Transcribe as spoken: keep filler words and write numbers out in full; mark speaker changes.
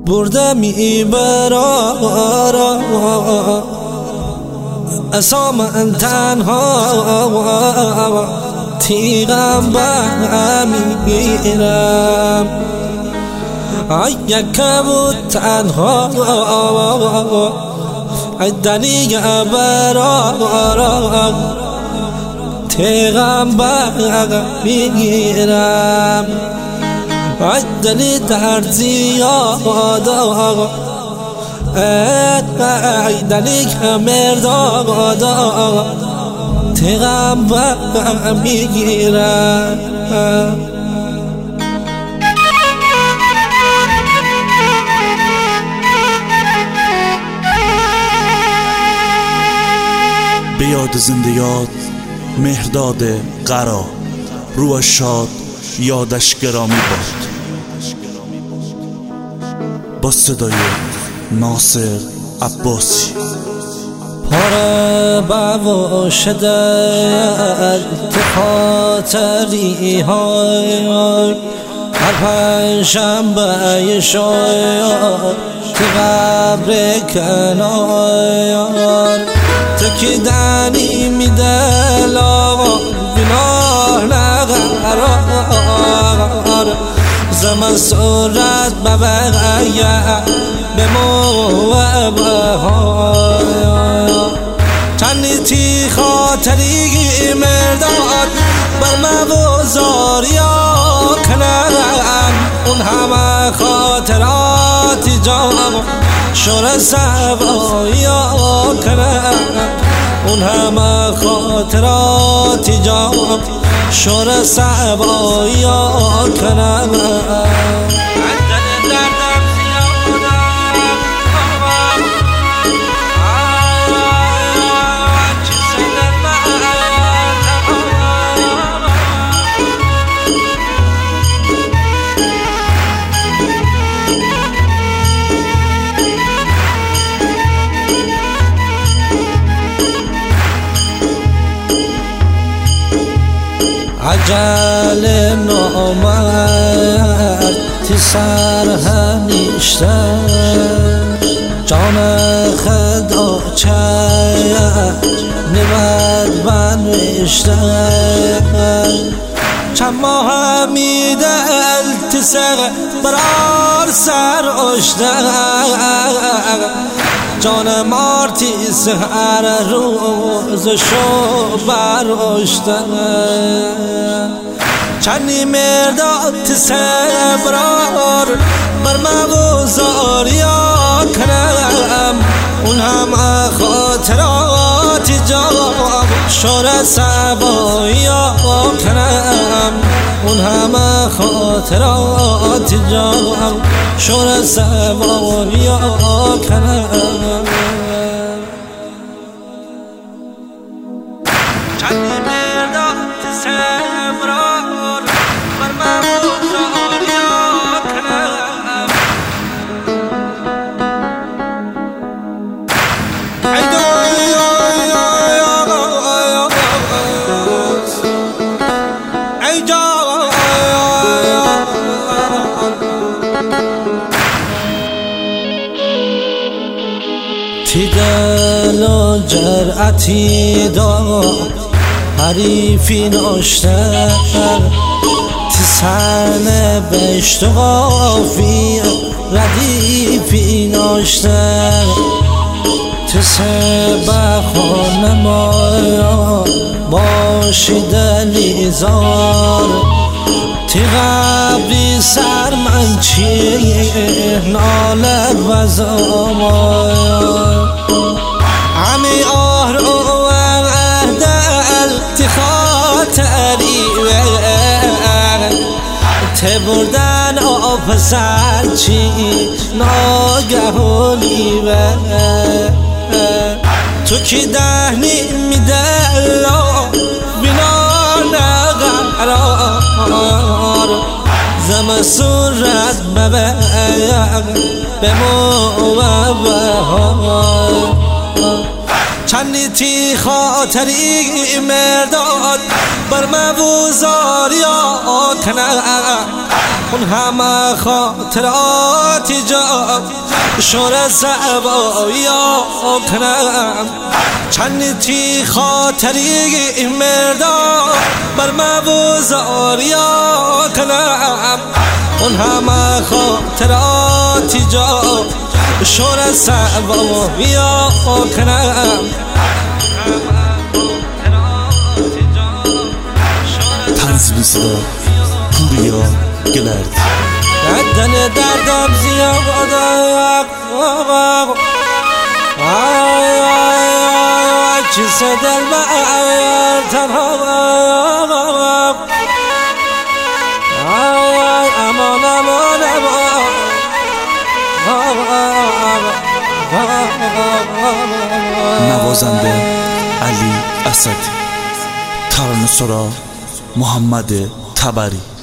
Speaker 1: برده میبرارم اصلا من تنها تیغم بمیرم اگه بود تنها دنی برارم تیغم بمیرم دلی درد زیاد ای دلی که مرداد تیغم بمیرم
Speaker 2: به یاد زنده یاد مهرداد قرا روش شاد یادش گرامی باد با صدای ناصر عباسی.
Speaker 1: پاره بوش در خاطری های هر پنجشنبه شاید تو قبر کنار تکیدنی میده لاغا بناه نقرار زمان صورت ببغیه به موبه های چندی تی خاطری مرداد بر مبوزار یا کنم اون همه خاطراتی جام شور سبایا کنم اون همه خاطراتی جام شور سبایا کنم عجل نامرد تی سر هنیشته جان خدا چه نمد بنوشته چند ماه همی دل تی سر برار سر اشته جان مارتی سهر روزشو براشته چندی مرداد سبرار بر مبوزار یا کنم اون همه خاطرات جام شور سبایا کنم اون همه خاطرات جام شور سبایا کنم چندی مرداد سبرار بر مبوزار یا کنم تی دل و جرعتی داد حریفی ناشتر تی سن بشت و غافی ردیفی ناشتر تی سبه خانما باشی دلیزار تی قبری سر من چیه ناله و زمان همی آه رو دل تی خاطری تی بردن آب سر چی ناگهانی تو کی دهنی میده لا بنا نقرار زم صورت ببغ به موبه ها چندی تی خاطری مرداد بر موزاریا کنم اون همه خاطراتی جا شور زبایا کنم چندی تی خاطری مرداد بر موزاریا کنم اون همه خاطراتی جا شور زبایا کنم
Speaker 2: تنزلیستا پوریا گلرد
Speaker 1: دردن دردم زیاده چیز دل من تنها امان امان
Speaker 2: نوازنده علی اسدی، ترانه‌سرا محمد تبری.